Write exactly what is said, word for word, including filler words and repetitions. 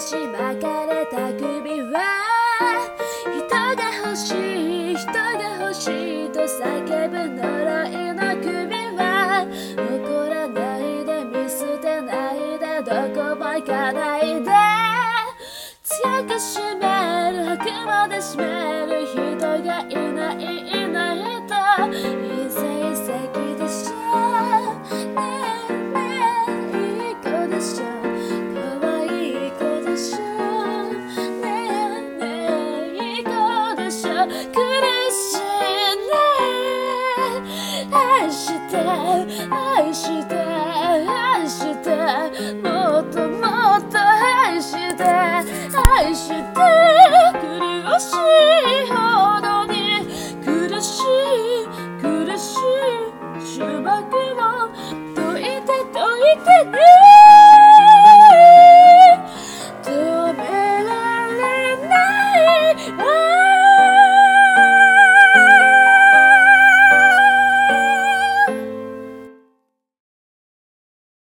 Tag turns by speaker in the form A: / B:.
A: し巻かれた首は人が欲しい人が欲しいと叫ぶ呪いの首は怒らないで見捨てないでどこも行かないで強く締める吐くまで締める人がいないいないといつい席でしょねえねえいい子でしょ可愛い子でしょねえねえいい子でしょ苦しいね愛して愛して愛してもっともっと愛して愛して苦しいほどに苦しい苦しい呪縛を解いて解いてね